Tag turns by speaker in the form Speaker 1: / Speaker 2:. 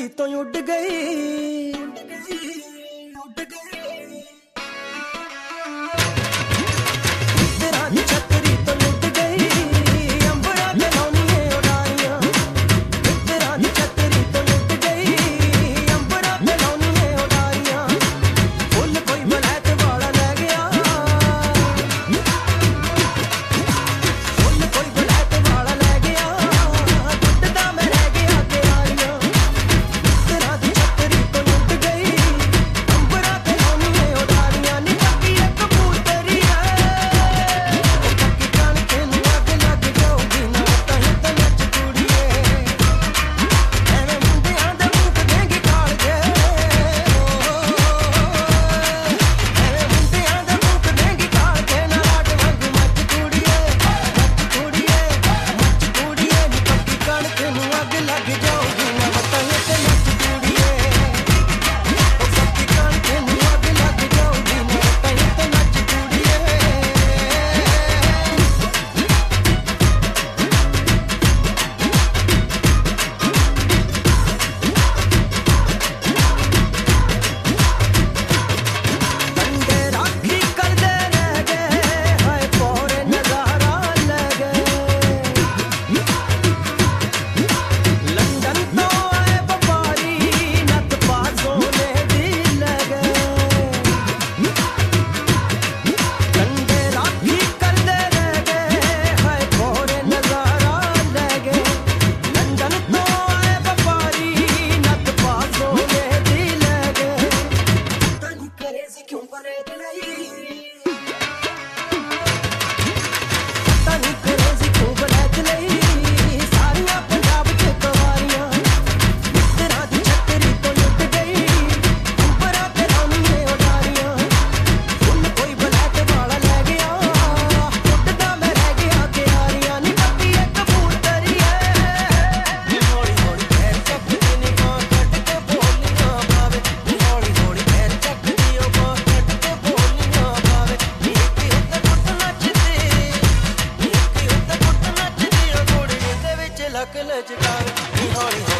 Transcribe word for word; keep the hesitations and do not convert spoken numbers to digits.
Speaker 1: ਚੱਕਰੀ ਤੋਂ ਉੱਡ ਗਈ, ਉੱਡ ਗਈ, ਉੱਡ ਗਈ। ਤੇਰਾ ਦੀ ਚੱਕਰੀ ਤੋਂ ਉੱਡ ਗਈ, ਅੰਬਰਾਂ ਤੇ ਲਾਉਣੀਏ ਉਡਾਰੀਆਂ। ਤੇਰਾ ਦੀ ਚੱਕਰੀ ਤੋਂ ਉੱਡ ਗਈ, ਅੰਬਰਾਂ ਤੇ ਲਾਉਣੀਏ ਉਡਾਰੀਆਂ। ਫੁੱਲ ਕੋਈ ਬਲੈਤ ਵਾਲਾ ਲੈ ਗਿਆ, ਫੁੱਲ ਕੋਈ ਬਲੈਤ ਵਾਲਾ ਲੈ ਗਿਆ। ਟੁੱਟਦਾ ਮੈਂ ਰਹਿ ਗਿਆ ਕਿਆਰੀਆਂ। ਤੇਰਾ ਦੀ ਚੱਕਰੀ ਤੋਂ ਉੱਡ ਗਈ, ਅੰਬਰਾਂ ਤੇ ਲਾਉਣੀਏ ਉਡਾਰੀਆਂ। ਨੀ ਪੱਕੀ ਇੱਕ ਕਬੂਤਰੀ ਐ, ਪੱਕੀ ਕਣ ਤੈਨੂੰ ਅੱਗ ਲੱਗ ਜਾਊਗੀ ਨਾ ਤਹੀਂ ਤੇ ਨੱਚ ਕੁੜੀਏ। ਐਵੇਂ ਮੁੰਡਿਆਂ ਦੇ ਮੂੰਹ ਦੇਂਗੀ ਕਾਲਜੇ, ਐਵੇਂ ਮੁੰਡਿਆਂ ਦੇ ਮੂੰਹ ਦੇਂਗੀ ਕਾਲਜੇ। ਨਾ ਰਾਟ ਵਾਂਗੂ ਮੱਚ ਕੁੜੀਏ, ਮੱਚ ਕੁੜੀਏ, ਮੱਚ ਕੁੜੀਏ। ਨੀ ਪੱਕੀ ਕਣ ਤੈਨੂੰ ਅੱਗ ਲੱਗ ਜਾਊਗੀ ਨਾ ਤਹੀਂ ਤੇ ਨੱਚ ਕੁੜੀਏ। ਉਹ ਪੱਕੀ ਕਣ ਤੈਨੂੰ ਅੱਗ ਲੱਗ ਜਾਊਗੀ ਨਾ ਤਹੀਂ ਤੇ ਨੱਚ ਕੁੜੀਏ। ਬੰਦੇ ਰਾਖੀ ਕਰਦੇ ਰਹਿ ਗਏ, ਹਾਏ ਪੋਰੇ ਨਜ਼ਾਰਾ ਲੈ ਗਏ। ਲੰਡਨ ਤੋਂ ਆਏ ਵਪਾਰੀ, ਨੱਥ ਪਾ ਸੋਨੇ ਦੀ ਲੈ ਗਏ। ਬੰਦੇ ਰਾਖੀ ਕਰਦੇ ਰਹਿ ਗਏ, ਹਾਏ ਪੋਰੇ ਨਜ਼ਾਰਾ ਲੈ ਗਏ। ਲੰਡਨ ਤੋਂ ਆਏ ਵਪਾਰੀ, ਨੱਥ ਪਾ ਸੋਨੇ ਦੀ ਲੈ ਗਏ। ਪਤਾ ਨੀ ਕਰੇ ਸੀ ਕਿਉਂ ਪਰੇਡ ਲਈ, ਪਤਾ ਨੀ ਕਰੇ ਸੀ ਕਿਉਂ ਬਲੈਤ ਲਈ। ਸਾਰੀਆਂ ਪੰਜਾਬ ਚ ਕੁਆਰੀਆਂ, ਤੇਰਾ ਦੀ ਚੱਕਰੀ ਤੋਂ ਉੱਡ ਗਈ, ਅੰਬਰਾਂ ਤੇ ਲਾਉਣੀਏ ਉਡਾਰੀਆਂ। ਫੁੱਲ ਕੋਈ ਬਲੈਤ ਵਾਲਾ ਲੈ ਗਿਆ, ਟੁੱਟਦਾ ਮੈਂ ਰਹਿ ਗਿਆ ਕਿਆਰੀਆਂ। ਨੀ ਪੱਕੀ ਇੱਕ ਕਬੂਤਰੀ ਐ, ਨੀ ਹੌਲੀ ਹੌਲੀ ਪੈਰ ਚੱਕਦੀ ਨੀ ਬਾਂਹ ਕੱਢ ਕੇ ਬੋਲੀਆਂ ਪਾਵੇ। ਨੀ ਹੌਲੀ ਹੌਲੀ ਪੈਰ ਚੱਕਦੀ ਉਹ ਬਾਂਹ ਕੱਢ ਕੇ ਬੋਲੀਆਂ ਪਾਵੇ। ਨੀ ਇੱਕੀ ਉੱਤੇ ਪੁੱਟ ਨੱਚਦੀ, ਨੀ ਇੱਕੀ ਉੱਤੇ ਪੁੱਟ ਨੱਚਦੀ ਉਹ ਕੁੜੀ ਦੇ ਵਿੱਚ ਲੱਕ ਲਚਕਾਵੇ। ਨੀ ਹੌਲੀ